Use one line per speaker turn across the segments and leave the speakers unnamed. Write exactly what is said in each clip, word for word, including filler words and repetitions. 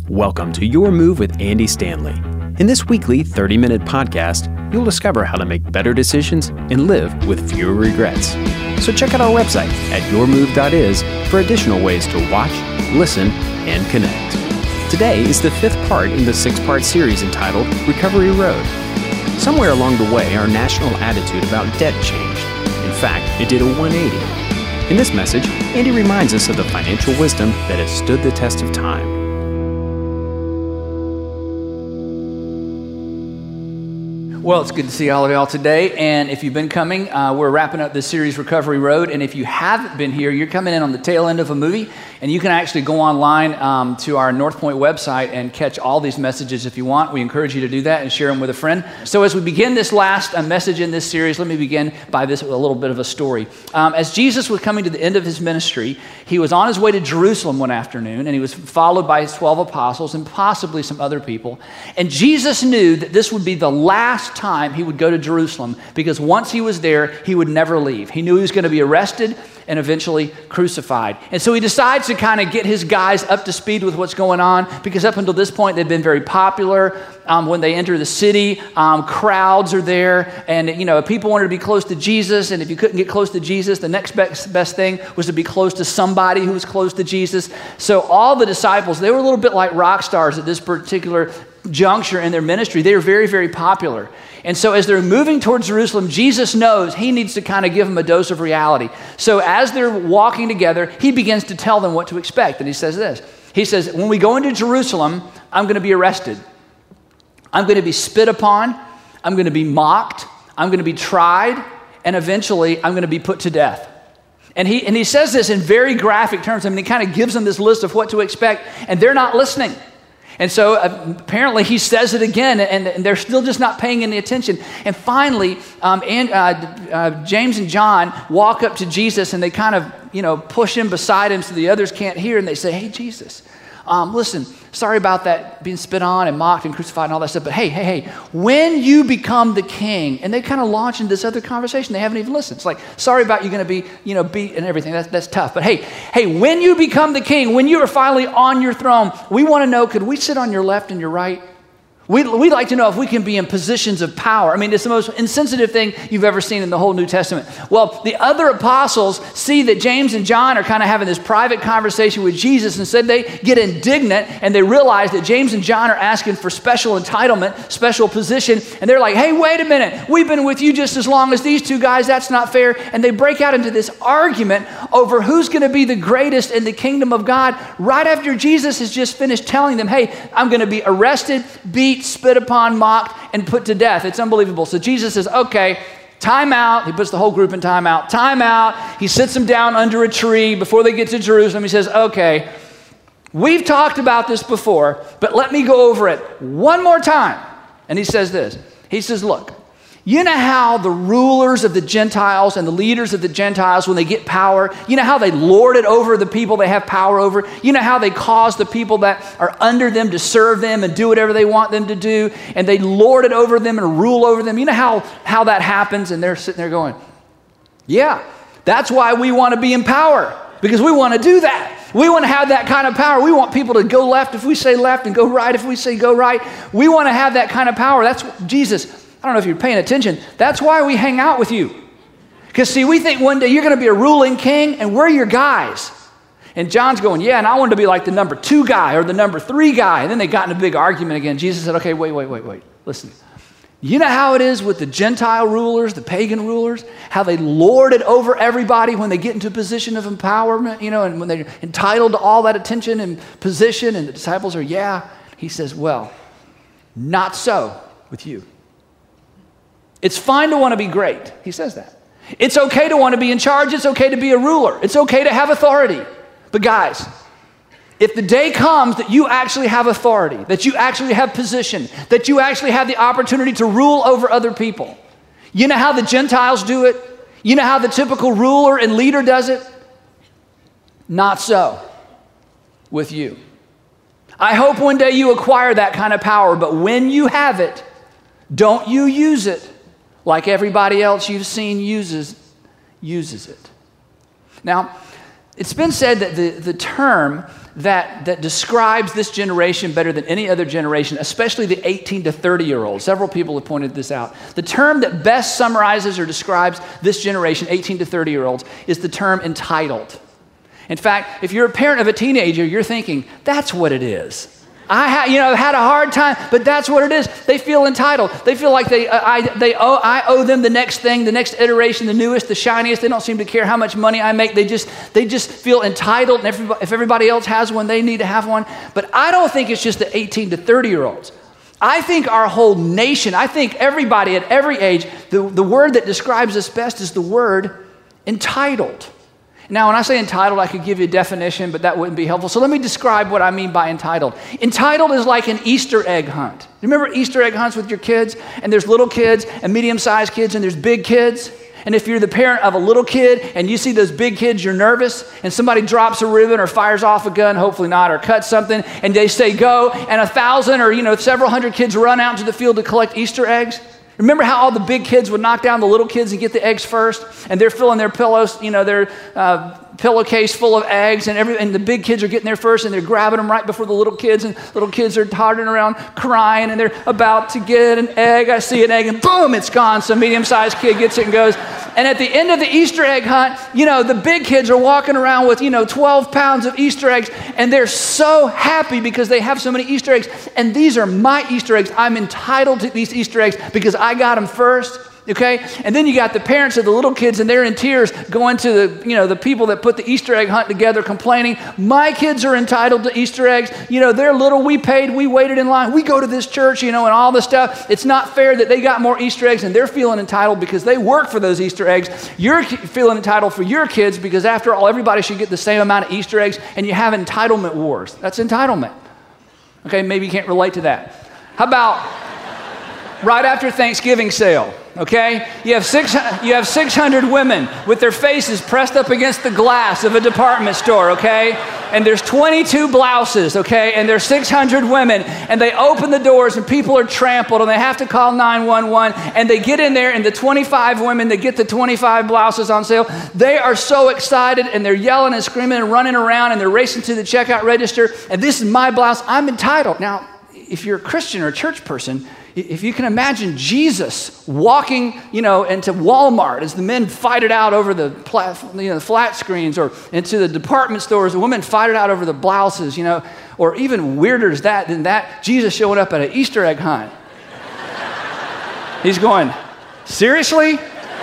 Welcome to Your Move with Andy Stanley. In this weekly thirty-minute podcast, you'll discover how to make better decisions and live with fewer regrets. So check out our website at your move dot is for additional ways to watch, listen, and connect. Today is the fifth part in the six-part series entitled Recovery Road. Somewhere along the way, our national attitude about debt changed. In fact, it did a one eighty. In this message, Andy reminds us of the financial wisdom that has stood the test of time.
Well, it's good to see all of y'all today, and if you've been coming, uh, we're wrapping up this series, Recovery Road, and if you haven't been here, you're coming in on the tail end of a movie, and you can actually go online um, to our North Point website and catch all these messages if you want. We encourage you to do that and share them with a friend. So as we begin this last uh, message in this series, let me begin by this with a little bit of a story. Um, as Jesus was coming to the end of his ministry, he was on his way to Jerusalem one afternoon, and he was followed by his twelve apostles and possibly some other people, and Jesus knew that this would be the last time he would go to Jerusalem, because once he was there, he would never leave. He knew he was going to be arrested and eventually crucified. And so he decides to kind of get his guys up to speed with what's going on, because up until this point, they've been very popular. Um, when they enter the city, um, crowds are there, and you know, people wanted to be close to Jesus, and if you couldn't get close to Jesus, the next best, best thing was to be close to somebody who was close to Jesus. So all the disciples, they were a little bit like rock stars at this particular juncture in their ministry. They were very, very popular. And so as they're moving towards Jerusalem, Jesus knows he needs to kind of give them a dose of reality. So as they're walking together, he begins to tell them what to expect. And he says this. He says, when we go into Jerusalem, I'm going to be arrested. I'm going to be spit upon. I'm going to be mocked. I'm going to be tried. And eventually, I'm going to be put to death. And he, and he says this in very graphic terms. I mean, he kind of gives them this list of what to expect. And they're not listening. And so uh, apparently he says it again, and, and they're still just not paying any attention. And finally, um, and, uh, uh, James and John walk up to Jesus, and they kind of, you know, push him beside him so the others can't hear. And they say, hey, Jesus, um, listen, sorry about that being spit on and mocked and crucified and all that stuff. But hey, hey, hey, when you become the king, and they kind of launch into this other conversation, they haven't even listened. It's like, sorry about you going to be, you know, beat and everything. That's, that's tough. But hey, hey, when you become the king, when you are finally on your throne, we want to know, could we sit on your left and your right? We'd, we'd like to know if we can be in positions of power. I mean, it's the most insensitive thing you've ever seen in the whole New Testament. Well, the other apostles see that James and John are kind of having this private conversation with Jesus, and so they get indignant, and they realize that James and John are asking for special entitlement, special position, and they're like, hey, wait a minute, we've been with you just as long as these two guys, that's not fair. And they break out into this argument over who's going to be the greatest in the kingdom of God, right after Jesus has just finished telling them, hey, I'm going to be arrested, beat, spit upon, mocked, and put to death. It's unbelievable. So Jesus says, okay, time out. He puts the whole group in time out. Time out. He sits them down under a tree before they get to Jerusalem. He says, okay, we've talked about this before, but let me go over it one more time. And he says this. He says, look, you know how the rulers of the Gentiles and the leaders of the Gentiles, when they get power, you know how they lord it over the people they have power over? You know how they cause the people that are under them to serve them and do whatever they want them to do, and they lord it over them and rule over them? You know how, how that happens? And they're sitting there going, yeah, that's why we want to be in power, because we want to do that. We want to have that kind of power. We want people to go left if we say left and go right if we say go right. We want to have that kind of power. That's Jesus. I don't know if you're paying attention. That's why we hang out with you. Because see, we think one day you're going to be a ruling king, and we're your guys. And John's going, yeah, and I wanted to be like the number two guy or the number three guy. And then they got in a big argument again. Jesus said, okay, wait, wait, wait, wait. Listen. You know how it is with the Gentile rulers, the pagan rulers, how they lord it over everybody when they get into a position of empowerment, you know, and when they're entitled to all that attention and position, and the disciples are, yeah. He says, well, not so with you. It's fine to want to be great. He says that. It's okay to want to be in charge. It's okay to be a ruler. It's okay to have authority. But guys, if the day comes that you actually have authority, that you actually have position, that you actually have the opportunity to rule over other people, you know how the Gentiles do it? You know how the typical ruler and leader does it? Not so with you. I hope one day you acquire that kind of power, but when you have it, don't you use it like everybody else you've seen uses uses it. Now, It's been said that the, the term that, that describes this generation better than any other generation, especially the eighteen to thirty-year-olds, several people have pointed this out. The term that best summarizes or describes this generation, eighteen to thirty-year-olds, is the term entitled. In fact, if you're a parent of a teenager, you're thinking, that's what it is. I ha- you know, had a hard time, but that's what it is. They feel entitled. They feel like they, uh, I, they owe, I owe them the next thing, the next iteration, the newest, the shiniest. They don't seem to care how much money I make. They just, they just feel entitled. And everybody, if everybody else has one, they need to have one. But I don't think it's just the eighteen to thirty-year-olds. I think our whole nation, I think everybody at every age, the, the word that describes us best is the word entitled. Now, when I say entitled, I could give you a definition, but that wouldn't be helpful. So let me describe what I mean by entitled. Entitled is like an Easter egg hunt. You remember Easter egg hunts with your kids? And there's little kids and medium-sized kids and there's big kids. And if you're the parent of a little kid and you see those big kids, you're nervous, and somebody drops a ribbon or fires off a gun, hopefully not, or cuts something, and they say go, and a thousand or, you know, several hundred kids run out into the field to collect Easter eggs. Remember how all the big kids would knock down the little kids and get the eggs first? And they're filling their pillows, you know, their uh, pillowcase full of eggs, and every and the big kids are getting there first, and they're grabbing them right before the little kids, and little kids are tottering around crying, and they're about to get an egg. I see an egg, and boom, it's gone. Some medium-sized kid gets it and goes. And at the end of the Easter egg hunt, you know, the big kids are walking around with, you know, twelve pounds of Easter eggs, and they're so happy because they have so many Easter eggs. And these are my Easter eggs. I'm entitled to these Easter eggs because I got them first. Okay? And then you got the parents of the little kids, and they're in tears going to the, you know, the people that put the Easter egg hunt together complaining, my kids are entitled to Easter eggs. You know, they're little, we paid, we waited in line, we go to this church, you know, and all this stuff. It's not fair that they got more Easter eggs and they're feeling entitled because they work for those Easter eggs. You're feeling entitled for your kids because after all, everybody should get the same amount of Easter eggs, and you have entitlement wars. That's entitlement. Okay, maybe you can't relate to that. How about right after Thanksgiving sale? Okay, you have six. You have six hundred women with their faces pressed up against the glass of a department store. Okay, and there's twenty-two blouses. Okay, and there's six hundred women, and they open the doors, and people are trampled, and they have to call nine one one, and they get in there, and the twenty-five women that get the twenty-five blouses on sale, they are so excited, and they're yelling and screaming and running around, and they're racing to the checkout register, and this is my blouse. I'm entitled. Now, if you're a Christian or a church person, if you can imagine Jesus walking, you know, into Walmart as the men fight it out over the, plat, you know, the flat screens, or into the department stores, the women fight it out over the blouses, you know, or even weirder is that than that, Jesus showing up at an Easter egg hunt. He's going, seriously?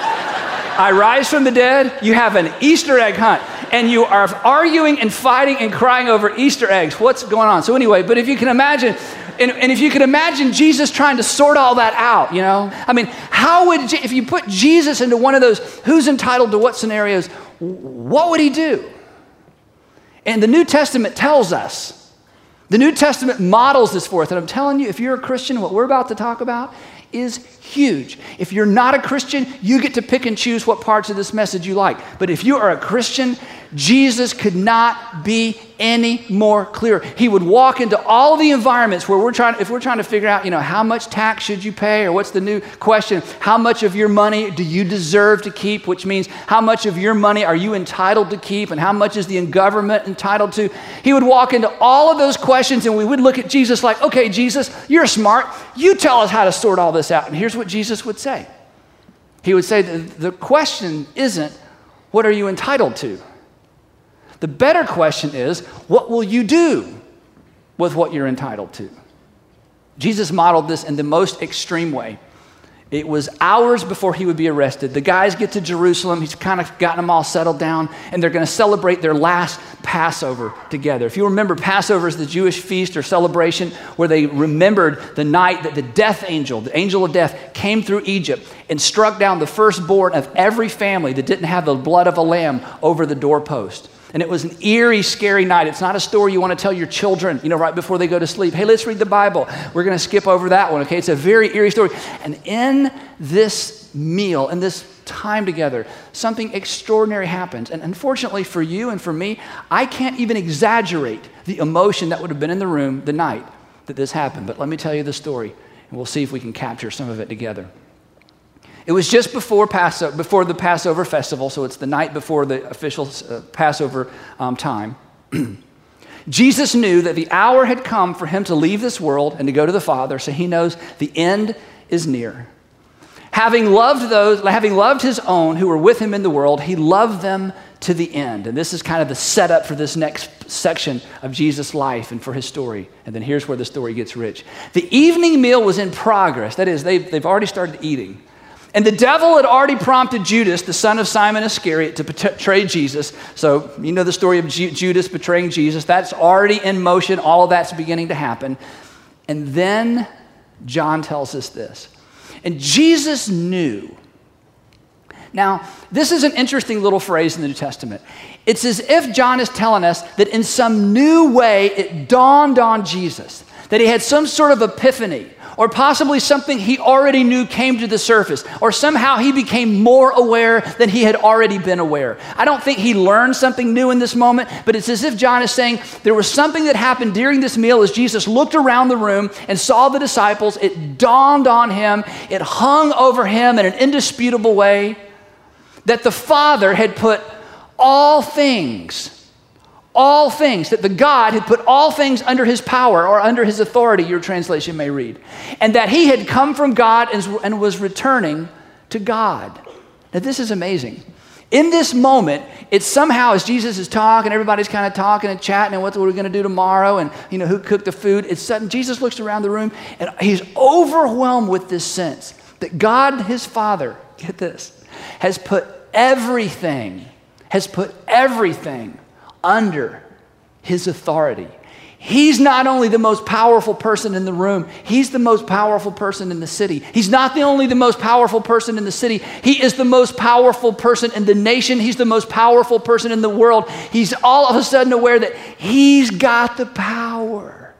I rise from the dead, you have an Easter egg hunt, and you are arguing and fighting and crying over Easter eggs. What's going on? So anyway, but if you can imagine, And, and if you could imagine Jesus trying to sort all that out, you know, I mean, how would, if you put Jesus into one of those who's entitled to what scenarios, what would he do? And the New Testament tells us, the New Testament models this for us. And I'm telling you, if you're a Christian, what we're about to talk about is huge. If you're not a Christian, you get to pick and choose what parts of this message you like. But if you are a Christian, Jesus could not be any more clear. He would walk into all the environments where we're trying, if we're trying to figure out, you know, how much tax should you pay, or what's the new question, how much of your money do you deserve to keep, which means how much of your money are you entitled to keep, and how much is the government entitled to? He would walk into all of those questions, and we would look at Jesus like, okay, Jesus, you're smart. You tell us how to sort all this out. And here's what Jesus would say. He would say that the question isn't, what are you entitled to? The better question is, what will you do with what you're entitled to? Jesus modeled this in the most extreme way. It was hours before he would be arrested. The guys get to Jerusalem. He's kind of gotten them all settled down, and they're going to celebrate their last Passover together. If you remember, Passover is the Jewish feast or celebration where they remembered the night that the death angel, the angel of death, came through Egypt and struck down the firstborn of every family that didn't have the blood of a lamb over the doorpost. And it was an eerie, scary night. It's not a story you want to tell your children, you know, right before they go to sleep. Hey, let's read the Bible. We're going to skip over that one, okay? It's a very eerie story. And in this meal, in this time together, something extraordinary happens. And unfortunately for you and for me, I can't even exaggerate the emotion that would have been in the room the night that this happened. But let me tell you the story, and we'll see if we can capture some of it together. It was just before Passover, before the Passover festival, so it's the night before the official uh, Passover um, time. Jesus knew that the hour had come for him to leave this world and to go to the Father, so he knows the end is near. Having loved those, having loved his own who were with him in the world, he loved them to the end. And this is kind of the setup for this next section of Jesus' life and for his story. And then here's where the story gets rich. The evening meal was in progress. That is, they've, they've already started eating. And the devil had already prompted Judas, the son of Simon Iscariot, to betray Jesus. So you know the story of Ju- Judas betraying Jesus. That's already in motion. All of that's beginning to happen. And then John tells us this. And Jesus knew. Now, this is an interesting little phrase in the New Testament. It's as if John is telling us that in some new way it dawned on Jesus, that he had some sort of epiphany, or possibly something he already knew came to the surface, or somehow he became more aware than he had already been aware. I don't think he learned something new in this moment, but it's as if John is saying there was something that happened during this meal as Jesus looked around the room and saw the disciples. It dawned on him, it hung over him in an indisputable way, that the Father had put all things All things, that the God had put all things under his power or under his authority, your translation may read, and that he had come from God and, and was returning to God. Now, this is amazing. In this moment, it's somehow as Jesus is talking, everybody's kind of talking and chatting and what we're going to do tomorrow and, you know, who cooked the food. It's sudden, Jesus looks around the room and he's overwhelmed with this sense that God, his Father, get this, has put everything, has put everything under his authority. He's not only the most powerful person in the room, he's the most powerful person in the city. He's not the only the most powerful person in the city, he is the most powerful person in the nation. He's the most powerful person in the world. He's all of a sudden aware that he's got the power.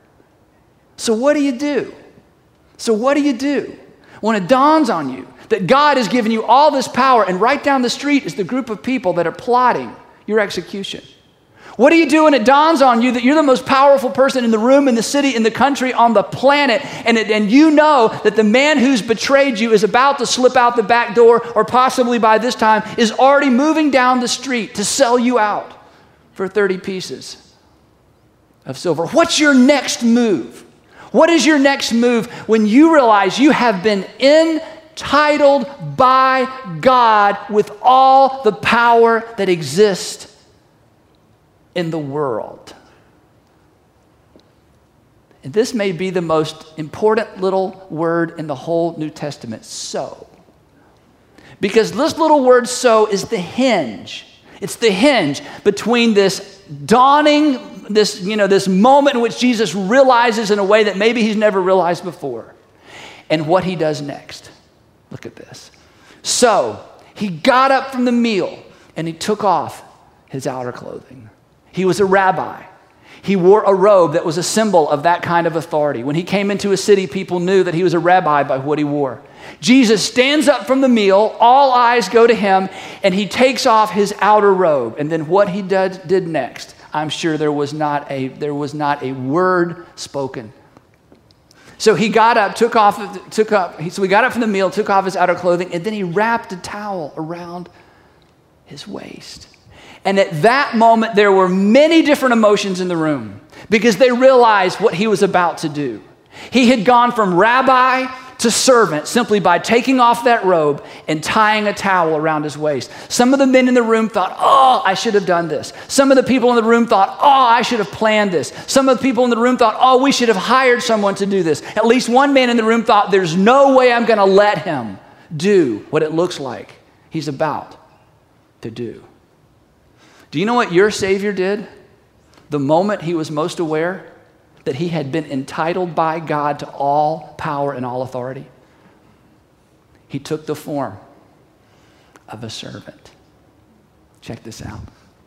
So what do you do? So what do you do when it dawns on you that God has given you all this power and right down the street is the group of people that are plotting your execution? What do you do when it dawns on you that you're the most powerful person in the room, in the city, in the country, on the planet, and, it, and you know that the man who's betrayed you is about to slip out the back door, or possibly by this time is already moving down the street to sell you out for thirty pieces of silver? What's your next move? What is your next move when you realize you have been entitled by God with all the power that exists in the world? And this may be the most important little word in the whole New Testament, so. Because this little word so is the hinge. It's the hinge between this dawning, this, you know, this moment in which Jesus realizes in a way that maybe he's never realized before, and what he does next. Look at this. So he got up from the meal and he took off his outer clothing. He was a rabbi. He wore a robe that was a symbol of that kind of authority. When he came into a city, people knew that he was a rabbi by what he wore. Jesus stands up from the meal, all eyes go to him, and he takes off his outer robe. And then what he did, did next, I'm sure there was not a, there was not a word spoken. So he got up, took off, took up, so he got up from the meal, took off his outer clothing, and then he wrapped a towel around his waist. And at that moment, there were many different emotions in the room because they realized what he was about to do. He had gone from rabbi to servant simply by taking off that robe and tying a towel around his waist. Some of the men in the room thought, oh, I should have done this. Some of the people in the room thought, oh, I should have planned this. Some of the people in the room thought, oh, we should have hired someone to do this. At least one man in the room thought, there's no way I'm going to let him do what it looks like he's about to do. Do you know what your Savior did the moment he was most aware that he had been entitled by God to all power and all authority? He took the form of a servant. Check this out.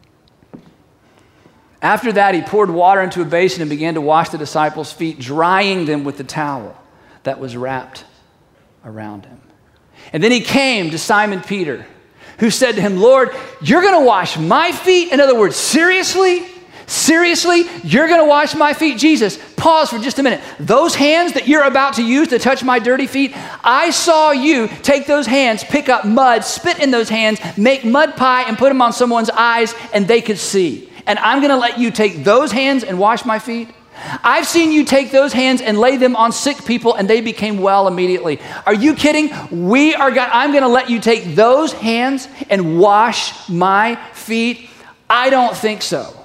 After that, he poured water into a basin and began to wash the disciples' feet, drying them with the towel that was wrapped around him. And then he came to Simon Peter, who said to him, Lord, you're going to wash my feet? In other words, seriously? Seriously? You're going to wash my feet? Jesus, pause for just a minute. Those hands that you're about to use to touch my dirty feet, I saw you take those hands, pick up mud, spit in those hands, make mud pie and put them on someone's eyes and they could see. And I'm going to let you take those hands and wash my feet? I've seen you take those hands and lay them on sick people and they became well immediately. Are you kidding? We are go- I'm going to let you take those hands and wash my feet? I don't think so.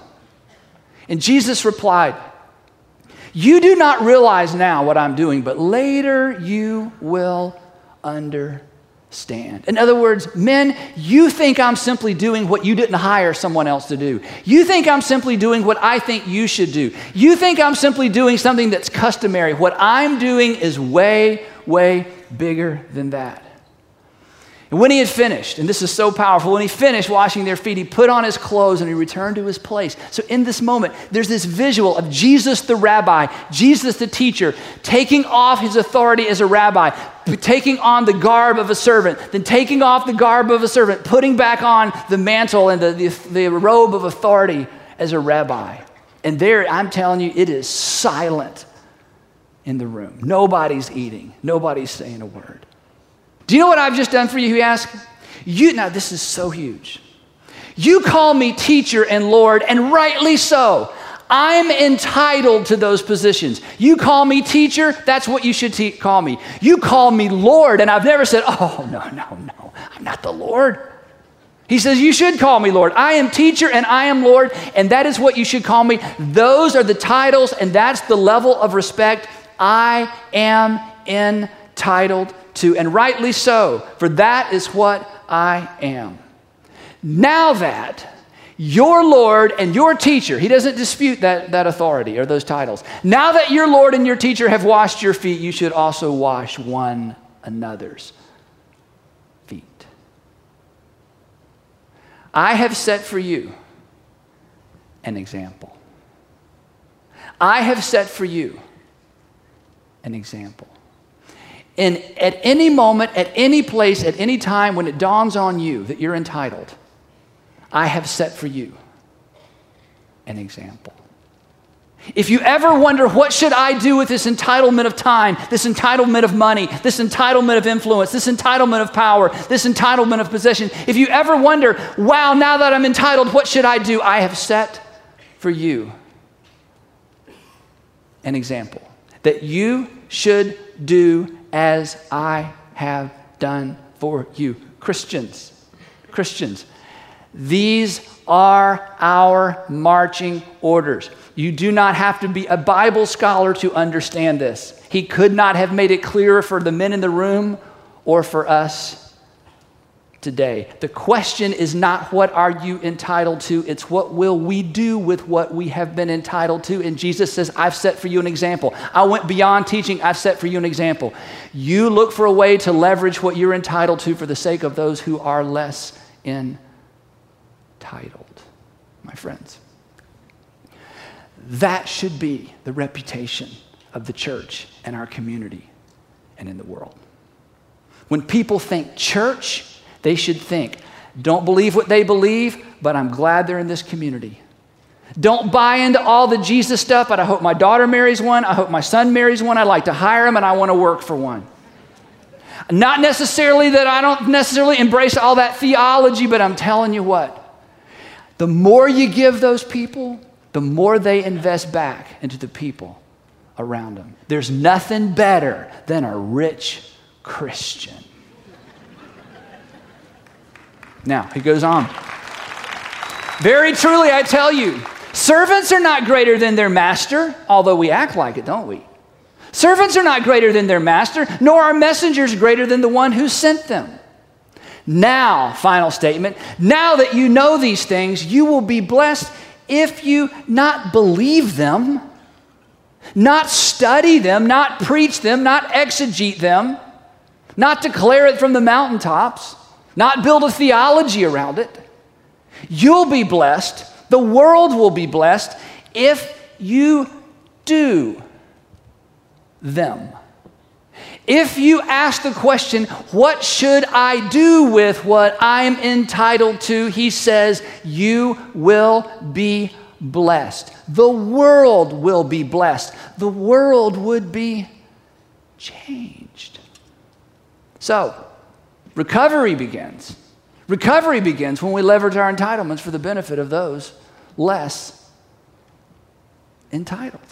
And Jesus replied, you do not realize now what I'm doing, but later you will understand. In other words, men, you think I'm simply doing what you didn't hire someone else to do. You think I'm simply doing what I think you should do. You think I'm simply doing something that's customary. What I'm doing is way, way bigger than that. And when he had finished, and this is so powerful, when he finished washing their feet, he put on his clothes and he returned to his place. So in this moment, there's this visual of Jesus the rabbi, Jesus the teacher, taking off his authority as a rabbi, taking on the garb of a servant, then taking off the garb of a servant, putting back on the mantle and the, the, the robe of authority as a rabbi. And there, I'm telling you, it is silent in the room. Nobody's eating. Nobody's saying a word. Do you know what I've just done for you, he asked? You, now this is so huge. You call me teacher and Lord, and rightly so. I'm entitled to those positions. You call me teacher, that's what you should te- call me. You call me Lord, and I've never said, oh, no, no, no, I'm not the Lord. He says, you should call me Lord. I am teacher and I am Lord, and that is what you should call me. Those are the titles, and that's the level of respect I am entitled to, and rightly so, for that is what I am. Now that your Lord and your teacher, he doesn't dispute that, that authority or those titles. Now that your Lord and your teacher have washed your feet, you should also wash one another's feet. I have set for you an example. I have set for you an example. And at any moment, at any place, at any time when it dawns on you that you're entitled, I have set for you an example. If you ever wonder, what should I do with this entitlement of time, this entitlement of money, this entitlement of influence, this entitlement of power, this entitlement of possession, if you ever wonder, wow, now that I'm entitled, what should I do? I have set for you an example that you should do as I have done for you. Christians, Christians, these are our marching orders. You do not have to be a Bible scholar to understand this. He could not have made it clearer for the men in the room or for us today. The question is not what are you entitled to, it's what will we do with what we have been entitled to. And Jesus says, I've set for you an example. I went beyond teaching, I've set for you an example. You look for a way to leverage what you're entitled to for the sake of those who are less entitled, my friends. That should be the reputation of the church and our community and in the world. When people think church, they should think, don't believe what they believe, but I'm glad they're in this community. Don't buy into all the Jesus stuff, but I hope my daughter marries one. I hope my son marries one. I'd like to hire him, and I want to work for one. Not necessarily that I don't necessarily embrace all that theology, but I'm telling you what, the more you give those people, the more they invest back into the people around them. There's nothing better than a rich Christian. Now, he goes on. Very truly, I tell you, servants are not greater than their master, although we act like it, don't we? Servants are not greater than their master, nor are messengers greater than the one who sent them. Now, final statement, now that you know these things, you will be blessed if you not believe them, not study them, not preach them, not exegete them, not declare it from the mountaintops, not build a theology around it. You'll be blessed, the world will be blessed if you do them. If you ask the question, what should I do with what I'm entitled to? He says, you will be blessed. The world will be blessed. The world would be changed. So, recovery begins. Recovery begins when we leverage our entitlements for the benefit of those less entitled.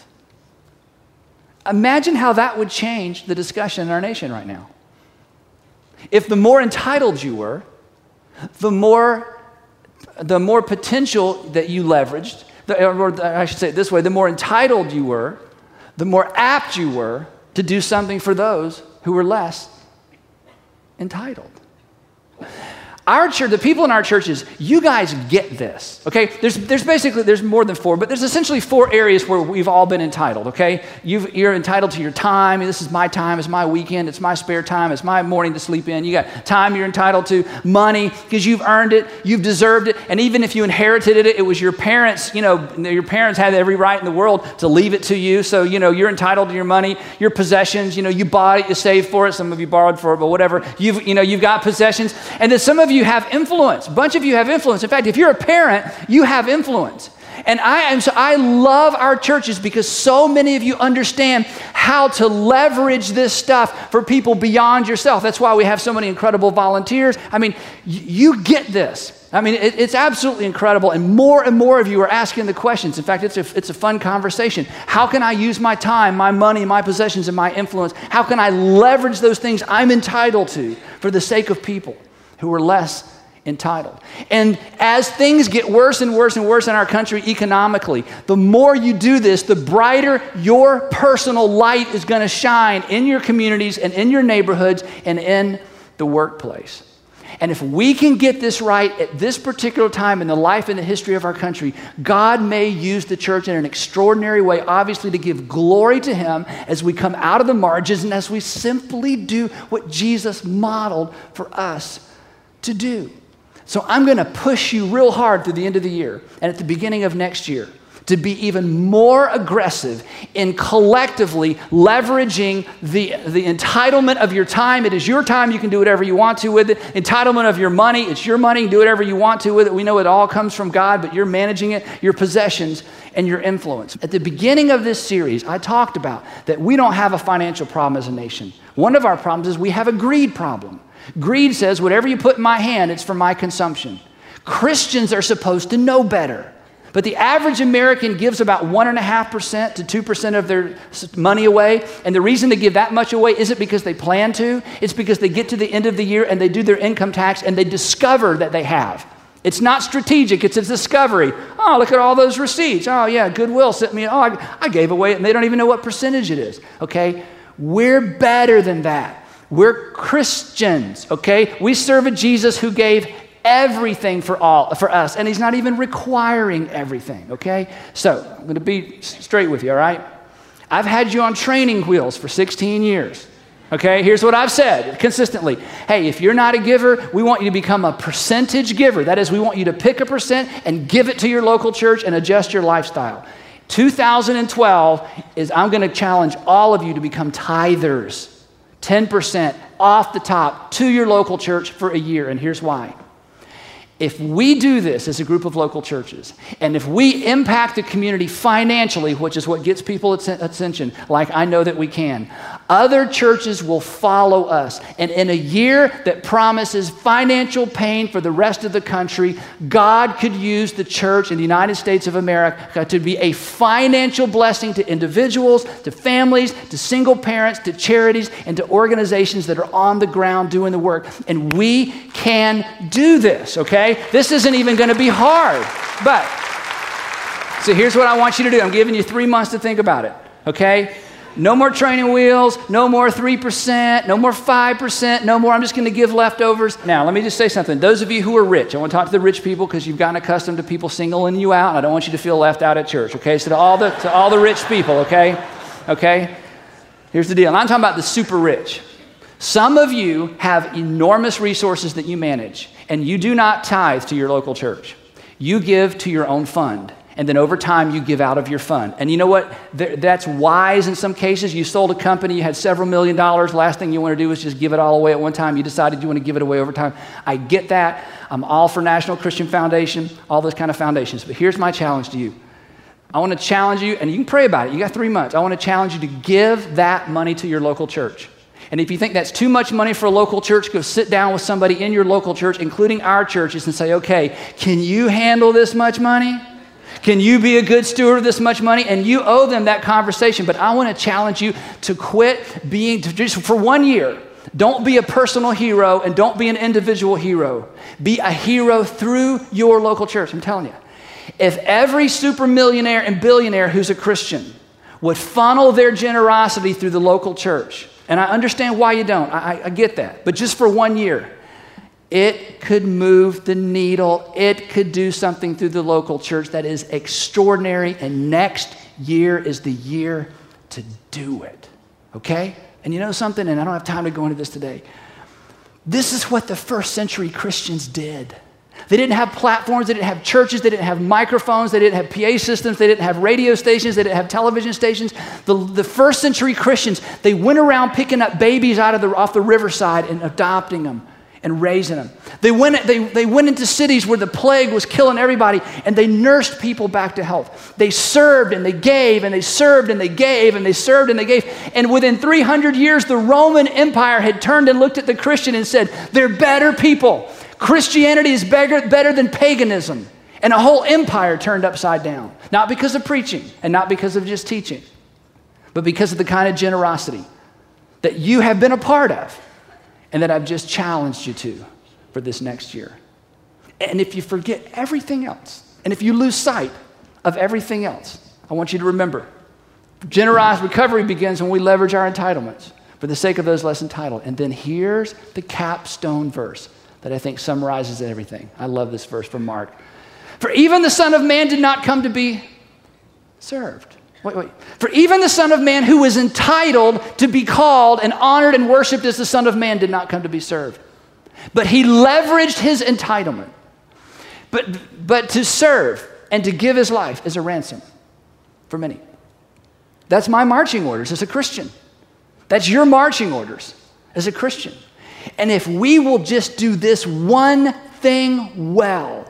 Imagine how that would change the discussion in our nation right now. If the more entitled you were, the more, the more potential that you leveraged, or I should say it this way, the more entitled you were, the more apt you were to do something for those who were less entitled. Our church, the people in our churches, you guys get this, okay? There's, there's basically, there's more than four, but there's essentially four areas where we've all been entitled, okay? You've, you're entitled to your time. This is my time. It's my weekend. It's my spare time. It's my morning to sleep in. You got time you're entitled to, money, because you've earned it. You've deserved it. And even if you inherited it, it was your parents, you know, your parents had every right in the world to leave it to you. So, you know, you're entitled to your money, your possessions. You know, you bought it, you saved for it. Some of you borrowed for it, but whatever. You've, you know, you've got possessions. And then some of you You have influence. A bunch of you have influence. In fact, if you're a parent, you have influence. And I am so I love our churches because so many of you understand how to leverage this stuff for people beyond yourself. That's why we have so many incredible volunteers. I mean, y- you get this. I mean, it, it's absolutely incredible. And more and more of you are asking the questions. In fact, it's a, it's a fun conversation. How can I use my time, my money, my possessions, and my influence? How can I leverage those things I'm entitled to for the sake of people who are less entitled? And as things get worse and worse and worse in our country economically, the more you do this, the brighter your personal light is going to shine in your communities and in your neighborhoods and in the workplace. And if we can get this right at this particular time in the life and the history of our country, God may use the church in an extraordinary way, obviously to give glory to Him as we come out of the margins and as we simply do what Jesus modeled for us to do. So I'm going to push you real hard through the end of the year and at the beginning of next year to be even more aggressive in collectively leveraging the, the entitlement of your time. It is your time. You can do whatever you want to with it. Entitlement of your money. It's your money. Do whatever you want to with it. We know it all comes from God, but you're managing it, your possessions, and your influence. At the beginning of this series, I talked about that we don't have a financial problem as a nation. One of our problems is we have a greed problem. Greed says, whatever you put in my hand, it's for my consumption. Christians are supposed to know better. But the average American gives about one point five percent to two percent of their money away. And the reason they give that much away isn't because they plan to. It's because they get to the end of the year and they do their income tax and they discover that they have. It's not strategic. It's a discovery. Oh, look at all those receipts. Oh, yeah, Goodwill sent me. Oh, I, I gave away it. And they don't even know what percentage it is. Okay? We're better than that. We're Christians, okay? We serve a Jesus who gave everything for all for us, and He's not even requiring everything, okay? So, I'm going to be straight with you, all right? I've had you on training wheels for sixteen years, okay? Here's what I've said consistently. Hey, if you're not a giver, we want you to become a percentage giver. That is, we want you to pick a percent and give it to your local church and adjust your lifestyle. two thousand twelve is I'm going to challenge all of you to become tithers. ten percent off the top to your local church for a year. And here's why. If we do this as a group of local churches, and if we impact the community financially, which is what gets people attention, like I know that we can, other churches will follow us. And in a year that promises financial pain for the rest of the country, God could use the church in the United States of America to be a financial blessing to individuals, to families, to single parents, to charities, and to organizations that are on the ground doing the work. And we can do this, okay? This isn't even going to be hard. But, so here's what I want you to do. I'm giving you three months to think about it, okay? No more training wheels, no more three percent, no more five percent, no more I'm just going to give leftovers. Now, let me just say something. Those of you who are rich, I want to talk to the rich people because you've gotten accustomed to people singling you out, and I don't want you to feel left out at church, okay? So to all the, to all the rich people, okay? Okay? Here's the deal. I'm talking about the super rich. Some of you have enormous resources that you manage, and you do not tithe to your local church. You give to your own fund. And then over time, you give out of your fund. And you know what? That's wise in some cases. You sold a company, you had several million dollars. Last thing you want to do is just give it all away at one time. You decided you want to give it away over time. I get that. I'm all for National Christian Foundation, all those kind of foundations. But here's my challenge to you. I want to challenge you, and you can pray about it. You got three months. I want to challenge you to give that money to your local church. And if you think that's too much money for a local church, go sit down with somebody in your local church, including our churches, and say, okay, can you handle this much money? Can you be a good steward of this much money? And you owe them that conversation. But I want to challenge you to quit being, to just for one year, don't be a personal hero and don't be an individual hero. Be a hero through your local church. I'm telling you. If every super millionaire and billionaire who's a Christian would funnel their generosity through the local church, and I understand why you don't, I, I get that, but just for one year, it could move the needle. It could do something through the local church that is extraordinary, and next year is the year to do it, okay? And you know something, and I don't have time to go into this today, this is what the first century Christians did. They didn't have platforms, they didn't have churches, they didn't have microphones, they didn't have P A systems, they didn't have radio stations, they didn't have television stations. The, the first century Christians, they went around picking up babies out of the, off the riverside and adopting them and raising them. They went, they, they went into cities where the plague was killing everybody, and they nursed people back to health. They served and they gave and they served and they gave and they served and they gave. And within three hundred years, the Roman Empire had turned and looked at the Christian and said, they're better people. Christianity is better, better than paganism. And a whole empire turned upside down. Not because of preaching and not because of just teaching, but because of the kind of generosity that you have been a part of and that I've just challenged you to for this next year. And if you forget everything else, and if you lose sight of everything else, I want you to remember, generosity recovery begins when we leverage our entitlements for the sake of those less entitled. And then here's the capstone verse that I think summarizes everything. I love this verse from Mark. For even the Son of Man did not come to be served. Wait, wait. For even the Son of Man who was entitled to be called and honored and worshiped as the Son of Man did not come to be served. But he leveraged his entitlement. But, but to serve and to give his life as a ransom for many. That's my marching orders as a Christian. That's your marching orders as a Christian. And if we will just do this one thing well,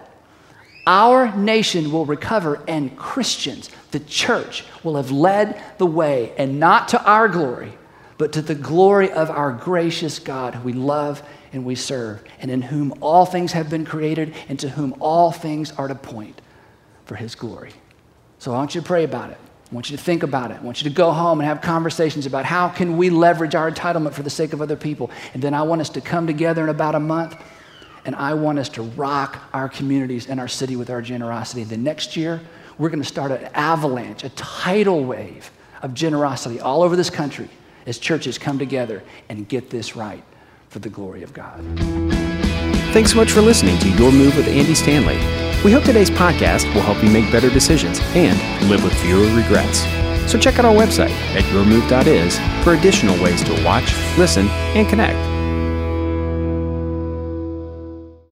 our nation will recover, and Christians, the church, will have led the way, and not to our glory, but to the glory of our gracious God who we love and we serve, and in whom all things have been created, and to whom all things are to point for his glory. So I want you to pray about it. I want you to think about it. I want you to go home and have conversations about how can we leverage our entitlement for the sake of other people. And then I want us to come together in about a month, and I want us to rock our communities and our city with our generosity. The next year, we're going to start an avalanche, a tidal wave of generosity all over this country as churches come together and get this right for the glory of God.
Thanks so much for listening to Your Move with Andy Stanley. We hope today's podcast will help you make better decisions and live with fewer regrets. So check out our website at your move dot is for additional ways to watch, listen, and connect.